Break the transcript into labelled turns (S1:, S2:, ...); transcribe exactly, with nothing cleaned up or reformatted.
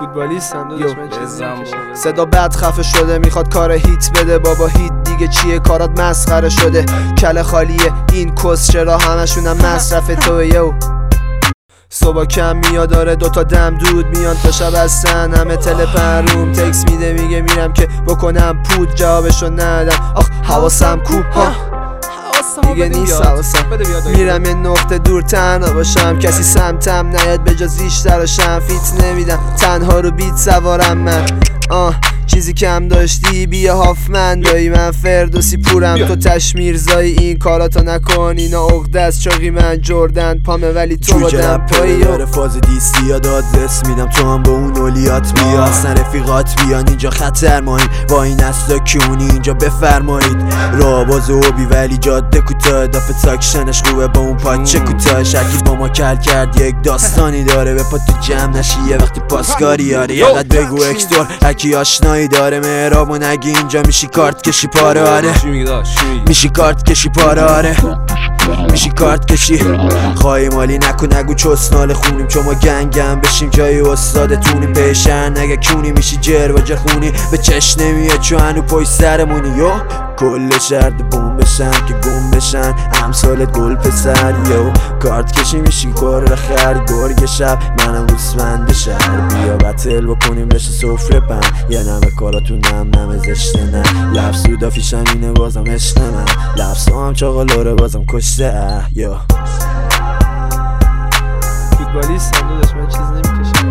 S1: فوتبالیستم داداش، من چیزی نمی‌کشم.
S2: صدا بد خفه شده میخواد کار هیت بده، بابا هیت دیگه چیه، کارات مسخره شده. کله خالیه این کس، چرا همشونم مصرف تو یو. صبح کم میاد داره دوتا دم دود میان تا شب هستن همه تلپن روم تکس میده میگه میرم که بکنم پود، جوابشو ندم. آخ حواسم کو ها دیگه نیست حواسم، میرم یه نقطه دور تنها باشم، کسی سمتم نیاد به جز ریش تراشم، فیت نمیدم تنها رو بیت سوارم من. آه چیزی کم داشتی بیا هافمن دایی، من فردوسی پورم تو تشمیرزایی، این کاراتو نکن اینا عقده است، چاقی من جردن پامه ولی تو بادم پایی.
S3: داره فاز دیستی یاد آدرس میدم، تو هم با اون اولیات بیا، اصلا رفیقات بیان اینجا خطر ماهیم، با این اصلا کیونی اینجا بفرمایید. راه باز و بی ولی جاده کوتاه، دافه تاکشنش خوبه با اون پاچه کوتاه، شکیل با ما کل کرد یک داستانی داره، به پا تو جمع نشی یه وقتی پاسکاری یاره، یقدر بگو اکتور هکی آشنایی داره، مهراب و نگی اینجا میشی کارت کشی پاره، آره میشی کارت کشی پاره، آره میشی کارت کشی. خواهی مالی نکن نگو چسنال خونیم، چون ما گنگم بشیم جای استادتونی، پیشن نگه کونی میشی جر و جر خونی، به چش نمیه چون هنو پای سرمونی. یو کل شرد بوم بشن که گم بشن امثالت گل پسر، یو کارت کشی میشی کار خر گرگ شب، منم گوسفند شهر، بیا بطل بکنیم بشه سفره پن، یه نمه کاراتون نم نمه زشته نه، لفظو دافیشم اینه بازم عشق من، لفظو هم چاقالاره بازم کشته اه. یو
S1: فوتبالیستم داداش، من چیزی نمی‌کشم.